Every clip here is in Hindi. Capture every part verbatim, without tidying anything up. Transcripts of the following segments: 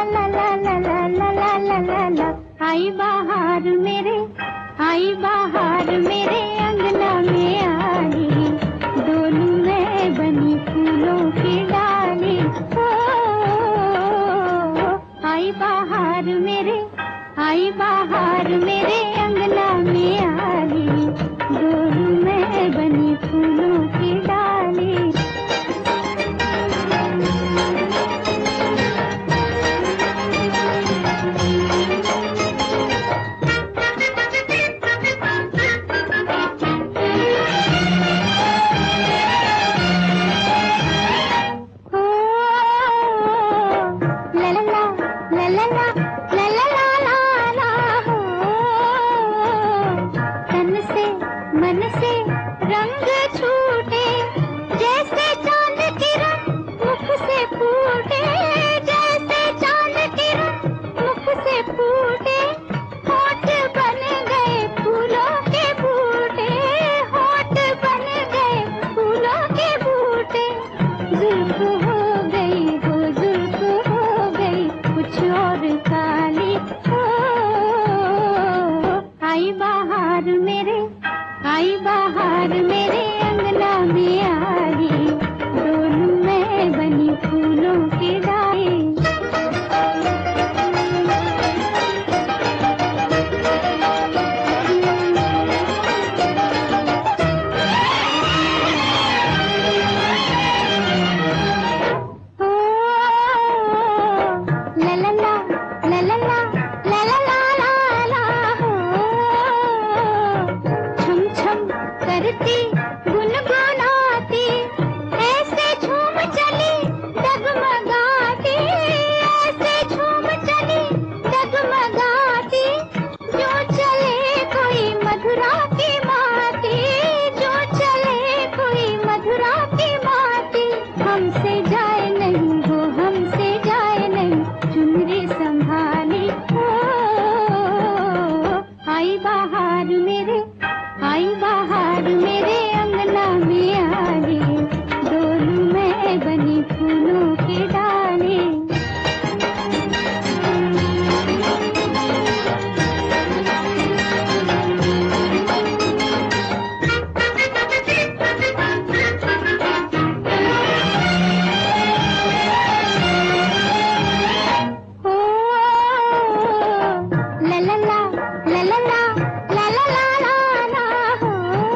ला ला ला ला ला ला ला ला ला। आई बाहर मेरे, आई बाहर मेरे अंगना में आई, डोलू में बनी फूलों की डाली। ओ, आई बाहर मेरे, आई बाहर मेरे अंगना में आई, डोलू में बनी फूलों की डाली। मन से रंग छूटे जैसे चांद किरण मुख से फूटे, जैसे चांद किरण मुख से फूटे। होठ बन गए फूलों के बूटे, होठ बन गए फूलों के बूटे। जुल्फ हो गई वो जुल्फ हो गई कुछ और काली। ओ, आई बाहर मेरे, आई बाहर मेरे अंगना में आई, डोलू में बनी फूलों की डाली। ओ, ला ला ला ला ला ला ला ला ला ला हो, छम छम करती गुनगुनाती ऐसे झूम चली डगमगाती, ऐसे झूम चली डगमगाती। जो चले कोई मधुरा की माती, जो चले कोई मधुरा की माती। हमसे जाए नहीं वो हमसे जाए नहीं, चुनरी संभाली। ओ, आई बाहर मेरे, आई बाहर मेरे अंगना में आई, डोलू में बनी फूलों की डाली। ओ, ला ला ला ला ला ला ला ला ला ला हो,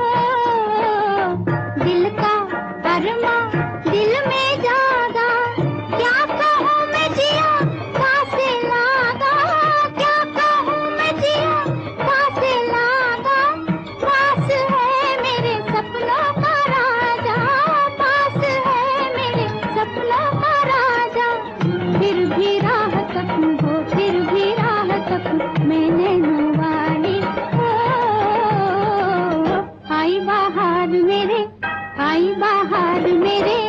दिल का अरमा दिल में जागा, क्या कहूँ मैं जिया कासे लागा, क्या कहूँ मैं जिया कासे लागा। पास है मेरे सपनों का राजा, पास है मेरे सपनों का राजा। फिर भी राह तकूं हो, फिर भी राह तकूं मैंने नवाली। ओ, आई बाहर मेरे, आई बाहर मेरे